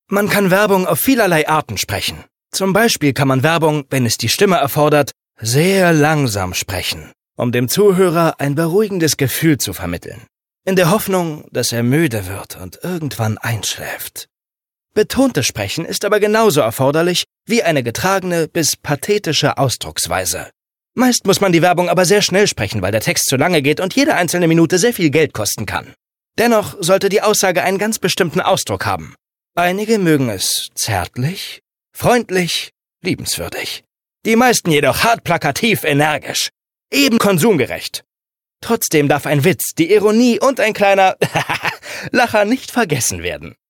Man kann Werbung auf vielerlei Arten sprechen. Zum Beispiel kann man Werbung, wenn es die Stimme erfordert, sehr langsam sprechen, um dem Zuhörer ein beruhigendes Gefühl zu vermitteln, in der Hoffnung, dass er müde wird und irgendwann einschläft. Betontes Sprechen ist aber genauso erforderlich wie eine getragene bis pathetische Ausdrucksweise. Meist muss man die Werbung aber sehr schnell sprechen, weil der Text zu lange geht und jede einzelne Minute sehr viel Geld kosten kann. Dennoch sollte die Aussage einen ganz bestimmten Ausdruck haben. Einige mögen es zärtlich, freundlich, liebenswürdig. Die meisten jedoch hart plakativ energisch, eben konsumgerecht. Trotzdem darf ein Witz, die Ironie und ein kleiner Lacher nicht vergessen werden.